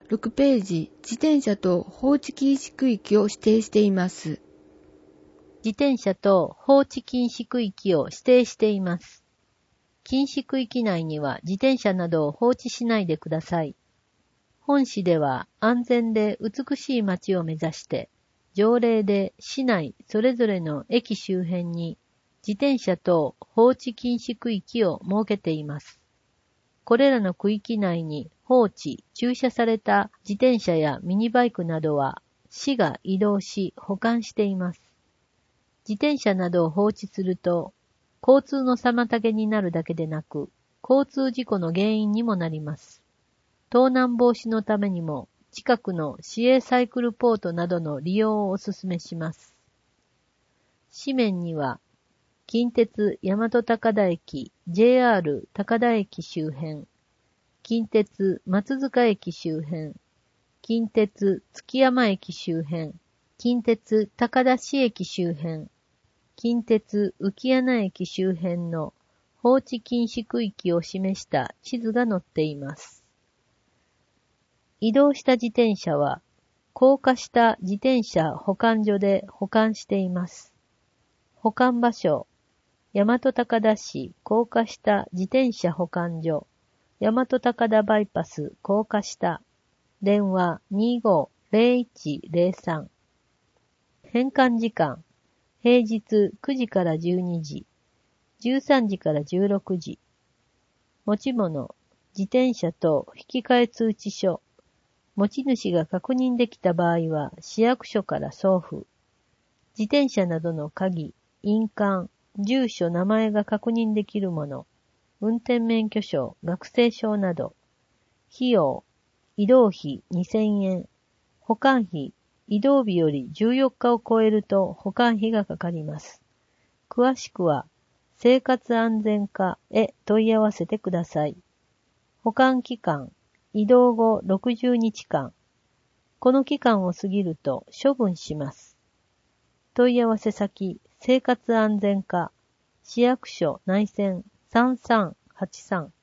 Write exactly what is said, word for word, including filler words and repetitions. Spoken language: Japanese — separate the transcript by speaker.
Speaker 1: ろくページ、自転車と放置禁止区域を指定しています。
Speaker 2: 自転車と放置禁止区域を指定しています。禁止区域内には自転車などを放置しないでください。本市では安全で美しい街を目指して、条例で市内それぞれの駅周辺に自転車と放置禁止区域を設けています。これらの区域内に放置、駐車された自転車やミニバイクなどは市が移動し保管しています。自転車などを放置すると、交通の妨げになるだけでなく、交通事故の原因にもなります。盗難防止のためにも、近くの市営サイクルポートなどの利用をお勧めします。紙面には、近鉄大和高田駅、ジェイアール 高田駅周辺、近鉄松塚駅周辺、近鉄築山駅周辺、近鉄高田市駅周辺、近鉄浮穴駅周辺の放置禁止区域を示した地図が載っています。移動した自転車は、高架下自転車保管所で保管しています。保管場所、大和高田市高架下自転車保管所、大和高田バイパス高架下、電話 にーごーぜろいちぜろさん。返還時間、平日くじからじゅうにじ、じゅうさんじからじゅうろくじ。持ち物、自転車と引き換え通知書。持ち主が確認できた場合は市役所から送付。自転車などの鍵、印鑑、住所、名前が確認できるもの。運転免許証、学生証など。費用、移動費にせんえん。保管費、移動日よりじゅうよっかを超えると保管費がかかります。詳しくは、生活安全課へ問い合わせてください。保管期間、移動後ろくじゅうにちかん。この期間を過ぎると処分します。問い合わせ先、生活安全課、市役所内線さんさんはちさん。